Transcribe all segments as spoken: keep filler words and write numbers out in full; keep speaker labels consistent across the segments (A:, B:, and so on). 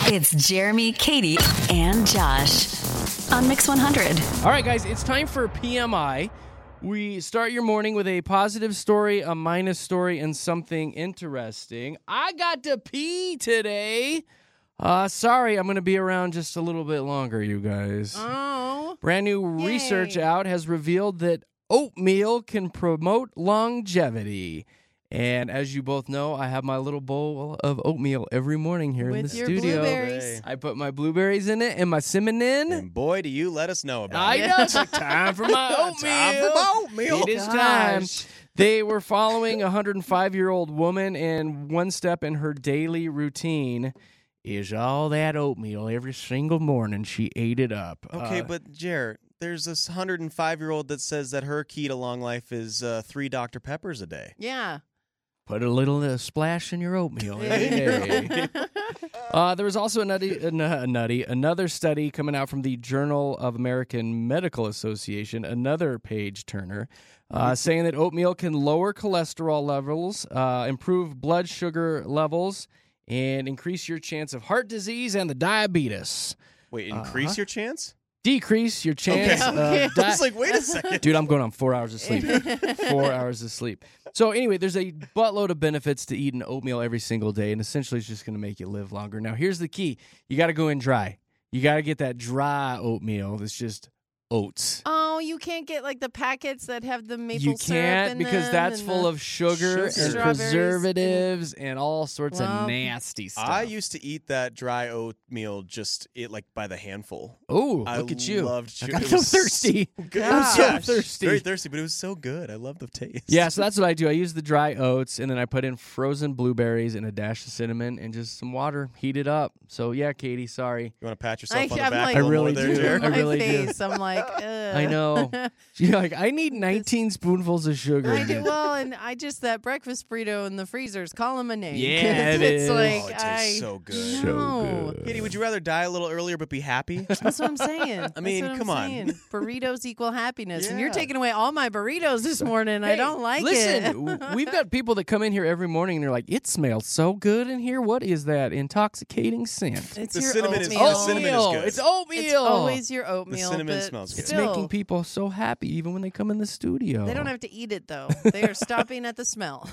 A: It's Jeremy, Katie, and Josh on Mix one hundred.
B: All right, guys, it's time for P M I. We start your morning with a positive story, a minus story, and something interesting. I got to pee today. Uh, sorry, I'm going to be around just a little bit longer, you guys.
C: Oh.
B: Brand new
C: Yay.
B: research out has revealed that oatmeal can promote longevity. And as you both know, I have my little bowl of oatmeal every morning here in
C: With
B: the
C: your
B: studio.
C: blueberries.
B: I put my blueberries in it and my cinnamon.
D: And boy, do you let us know about
B: I
D: it.
B: know. It's like time for my oatmeal.
D: Time for my oatmeal.
B: It is
C: Gosh.
B: time. They were following a one hundred five-year-old woman, and one step in her daily routine is all that oatmeal. Every single morning, she ate it up.
D: Okay,
B: Uh,
D: but Jer, there's this one hundred five-year-old that says that her key to long life is uh, three Doctor Peppers a day.
C: Yeah.
B: put a little uh, splash in your oatmeal every day. Uh, there was also a nutty, a, nu- a nutty, another study coming out from the Journal of American Medical Association, another page turner, uh, saying that oatmeal can lower cholesterol levels, uh, improve blood sugar levels, and increase your chance of heart disease and the diabetes.
D: Wait, increase
B: Uh-huh.
D: your chance?
B: Decrease your chance
D: Okay.
C: Okay.
B: of di-
D: I was like, wait a second.
B: Dude, I'm going on four hours of sleep. Four hours of sleep. So anyway, there's a buttload of benefits to eating oatmeal every single day, and essentially it's just going to make you live longer. Now, here's the key. You got to go in dry. You got to get that dry oatmeal that's just oats.
C: Oh, you can't get like the packets that have the maple
B: You
C: syrup
B: can't
C: in
B: because
C: them
B: that's
C: and
B: full
C: the-
B: of sugar,
D: Sugar.
B: and
C: Strawberries
B: preservatives and, all sorts
C: Well,
B: of nasty stuff.
D: I used to eat that dry oatmeal just it like by the handful.
B: Oh,
D: I
B: look at you.
D: loved
B: I
D: sugar.
B: got
D: It
B: so
D: was
B: thirsty.
D: so good.
C: I'm so
D: Yeah,
B: thirsty.
D: Very thirsty, but it was so good. I love the taste.
B: Yeah, so that's what I do. I use the dry oats, and then I put in frozen blueberries and a dash of cinnamon and just some water. Heat it up. So, yeah, Katie, sorry.
D: You want to pat yourself
C: I-
D: on the
C: I'm
D: back
C: like-
D: a
B: I
D: little
B: really
D: more there,
B: do.
D: Jer?
B: I really do.
C: face, I'm like, Ugh.
B: I know. You're like, I need nineteen spoonfuls of sugar.
C: I do well, and I just that breakfast burrito in the freezers. Call him a name.
B: Yeah, it
C: it's
B: is.
C: like
D: Oh, it tastes
C: I
D: so good.
B: So
C: know.
B: good.
D: Katie, would you rather die a little earlier but be happy?
C: That's what I'm saying.
D: I mean,
C: That's what
D: come
C: I'm
D: on.
C: saying. Burritos equal happiness, and you're
D: Yeah.
C: taking away all my burritos this morning. I
B: Hey,
C: don't like
B: listen,
C: it.
B: w- we've got people that come in here every morning and they're like, it smells so good in here. What is that intoxicating scent?
C: It's
D: The
C: your
D: cinnamon is-
C: oatmeal.
D: the cinnamon is good.
B: It's oatmeal.
C: It's always your oatmeal.
D: cinnamon
C: but
D: smells good.
B: It's
C: still,
B: making people so happy even when they come in the studio.
C: They don't have to eat it though. They are stopping at the smell.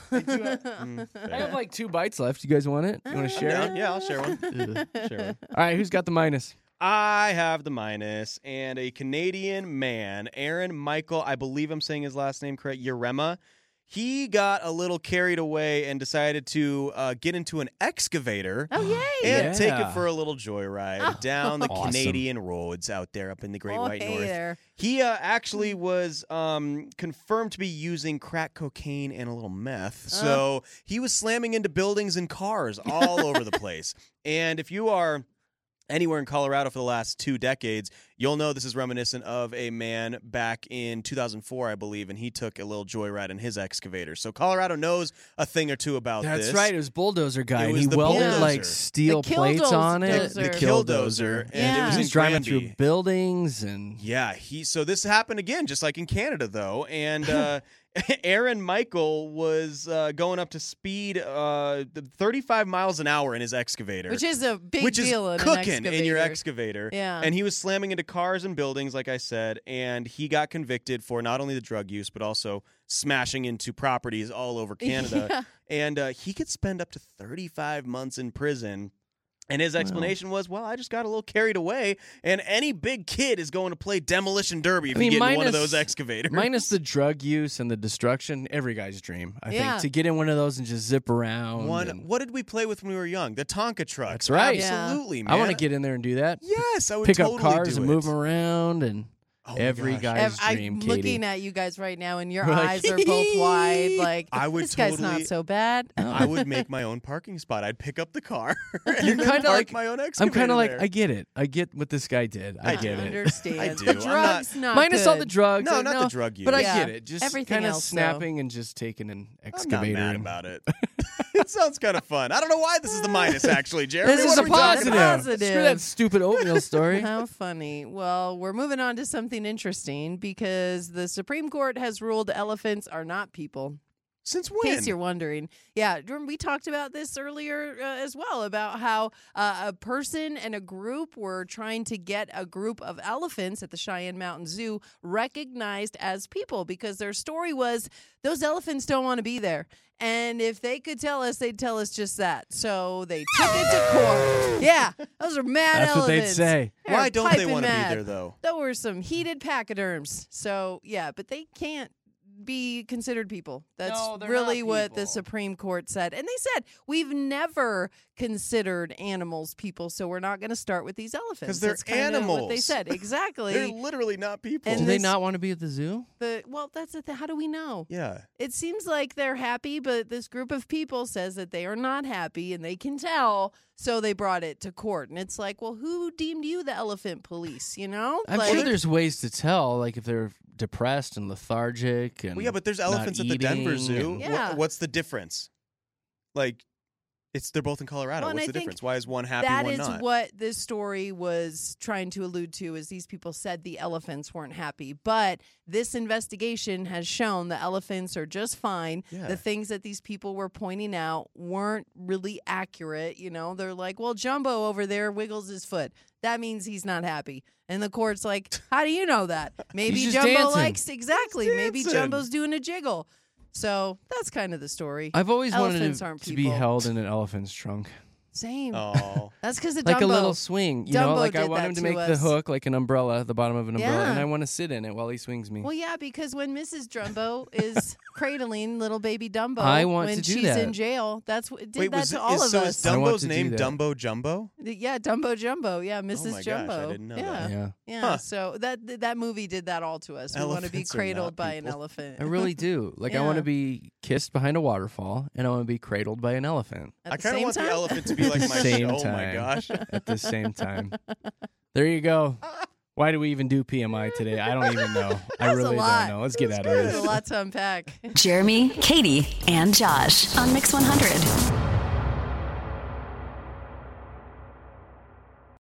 D: Mm,
B: I have like two bites left. You guys want it? You want to share
D: yeah,
B: it?
D: yeah, I'll share one.
B: Ugh.
D: Share one.
B: All right, who's got the minus?
D: I have the minus, and a Canadian man, Aaron Michael, I believe I'm saying his last name correct, Urema, he got a little carried away and decided to uh, get into an excavator
C: Oh yay!
D: and
B: Yeah.
D: take it for a little joyride
C: Oh.
D: down the
B: Awesome.
D: Canadian roads out there up in the Great
C: oh,
D: White
C: hey
D: North.
C: there.
D: He uh, actually was um, confirmed to be using crack cocaine and a little meth. So he was slamming into buildings and cars all over the place. And if you are anywhere in Colorado for the last two decades, you'll know this is reminiscent of a man back in two thousand four, I believe, and he took a little joyride in his excavator. So Colorado knows a thing or two about
B: That's
D: this.
B: right. It was bulldozer guy.
D: It
B: and
D: was
B: he
D: the
B: welded
D: bulldozer.
B: like steel
C: The
B: plates on it.
C: killdozer.
D: The
C: Kill
D: killdozer. And
C: Yeah.
D: it was
B: He
D: in
B: was driving
D: Granby.
B: through buildings and
D: Yeah, he. So this happened again, just like in Canada, though. And uh, Aaron Michael was uh, going up to speed uh, thirty-five miles an hour in his excavator,
C: Which is a big
D: which
C: deal
D: is
C: in an
D: cooking in your
C: excavator.
D: excavator.
C: Yeah.
D: And he was slamming into cars and buildings, like I said, and he got convicted for not only the drug use but also smashing into properties all over Canada.
C: Yeah.
D: And uh, he could spend up to thirty-five months in prison. And his explanation was, well, I just got a little carried away, and any big kid is going to play Demolition Derby if
B: I mean,
D: you get in one of
B: minus-
D: those excavators.
B: minus the drug use and the destruction, every guy's dream. I
C: Yeah.
B: think to get in one of those and just zip around.
D: One,
B: and-
D: what did we play with when we were young? The Tonka trucks.
B: That's right.
C: Yeah.
D: Absolutely, man.
B: I want to get in there and do that.
D: Yes, I would
B: Pick
D: totally
B: up cars
D: do
B: and
D: it.
B: move them around and
D: Oh my
B: every
D: gosh.
B: guy's
C: Ev- I'm
B: dream, Katie.
C: looking at you guys right now, and your
B: We're like,
C: eyes are both wide. Like
D: I would
C: this guy's not
D: totally-
C: so bad.
D: I would make my own parking spot. I'd pick up the car and
B: You're
D: then
B: kinda
D: park
B: like-
D: my own
B: I'm
D: excavator
B: kind of like,
D: there.
B: I get it. I get what this guy did. I,
D: I
B: get it.
C: understand.
D: I do.
C: The
D: I'm not-
C: drugs not,
B: Minus all
C: good.
B: the drugs.
D: No,
B: I
D: not
B: know,
D: the drug use.
B: But I
C: Yeah.
B: get it. Just
C: Everything
B: kind of
C: else, though.
B: snapping and just taking an
D: I'm not
B: excavator.
D: mad
B: and-
D: about it. It sounds kind of fun. I don't know why this is the minus, actually, Jeremy.
B: This
D: What
B: is
D: are
B: a
D: we talking
B: positive.
D: about?
C: Positive.
B: Screw that stupid oatmeal story.
C: How funny. Well, we're moving on to something interesting because the Supreme Court has ruled elephants are not people.
D: Since
C: In
D: when?
C: case you're wondering. Yeah, remember we talked about this earlier uh, as well, about how uh, a person and a group were trying to get a group of elephants at the Cheyenne Mountain Zoo recognized as people because their story was those elephants don't want to be there. And if they could tell us, they'd tell us just that. So they took it to court. Yeah, those are mad
B: That's what they'd
C: elephants.
B: say.
C: They're
D: Why don't they
C: piping
D: want to be
C: mad.
D: there, though?
C: There were some heated pachyderms. So, yeah, but they can't be considered people. That's
B: No, they're
C: really
B: not
C: what the
B: people.
C: Supreme Court said. And they said, we've never considered animals people, so we're not going to start with these elephants.
D: 'Cause they're
C: That's kinda what they
D: animals.
C: said. Exactly.
D: They're literally not people.
C: And
B: Do they
C: this-
B: not want to be at the zoo?
C: the Well, that's the th- how do we know?
D: yeah.
C: It seems like they're happy, but this group of people says that they are not happy, and they can tell, so they brought it to court. And it's like, well, who deemed you the elephant police, you know?
B: I'm
C: like,
B: sure there's ways to tell, like if they're depressed and lethargic and
D: Well, yeah, but there's
B: not
D: elephants at the Denver
B: eating
D: Zoo.
B: and-
D: Wha-
C: Yeah.
D: what's the difference? Like, it's they're both in Colorado.
C: Well, and
D: what's
C: I
D: the
C: think
D: difference? Why is one happy,
C: That
D: one
C: is
D: not?
C: what this story was trying to allude to, is these people said the elephants weren't happy. But this investigation has shown the elephants are just fine.
D: Yeah.
C: The things that these people were pointing out weren't really accurate. You know, they're like, well, Jumbo over there wiggles his foot. That means he's not happy. And the court's like, how do you know that? Maybe
B: He's just
C: Jumbo
B: dancing.
C: likes, exactly.
D: He's
C: Maybe
D: dancing.
C: Jumbo's doing a jiggle. So that's kind of the story.
B: I've always
C: Elephants
B: wanted
C: aren't
B: to, to be
C: people.
B: held in an elephant's trunk.
C: Same.
D: Oh.
C: That's because of
B: Like
C: Dumbo.
B: a little swing. You know,
C: Dumbo
B: like I
C: did
B: want
C: that
B: him to
C: to
B: make the
C: us.
B: hook like an umbrella, the bottom of an umbrella,
C: Yeah.
B: and I want to sit in it while he swings me.
C: Well, yeah, because when Missus Jumbo is cradling little baby Dumbo
B: I want
C: when
B: to do
C: she's
B: that.
C: in jail, that's what it did
D: Wait,
C: that
D: was
C: to
D: it,
C: all
D: is,
C: of
D: so
C: us.
D: is
B: I want
D: Dumbo's
B: to do
D: name
B: that.
D: Dumbo Jumbo?
C: Yeah, Dumbo Jumbo. Yeah, Missus
D: my gosh, I
C: Jumbo.
D: didn't know
C: yeah.
D: that.
B: Yeah.
C: Yeah,
D: Huh.
C: so that that movie did that all to us. We want to be
D: Elephants are
C: cradled
D: not
C: by an
D: people.
C: elephant.
B: I really do. Like I want
C: Yeah.
B: to be kissed behind a waterfall, and I want to be cradled by an elephant
C: At
D: I
C: the
D: kind of
C: same
D: want
C: time?
D: the elephant to be like my
B: Same
D: Oh my
B: time.
D: gosh.
B: at the same time. There you go. Why do we even do P M I today? I don't even know. I
C: That's a
B: really
C: lot.
B: don't know. Let's get out of
C: There's a
B: this.
C: lot to unpack.
A: Jeremy, Katie, and Josh on Mix one hundred.